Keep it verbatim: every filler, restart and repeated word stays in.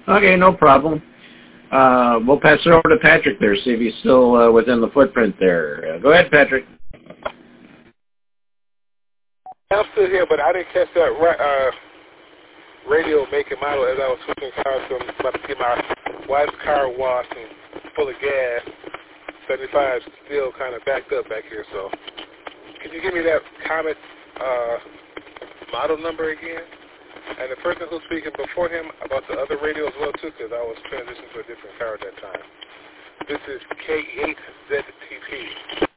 Okay, no problem. Uh, we'll pass it over to Patrick there, see if he's still uh, within the footprint there. Uh, go ahead, Patrick. I'm still here, but I didn't catch that uh, radio make and model as I was switching cars. So I'm about to get my wife's car washed and full of gas. seventy-five still kind of backed up back here. So can you give me that Comet uh, model number again? And the person who's speaking before him about the other radio as well, too, because I was transitioning to a different car at that time. This is K eight Z T P.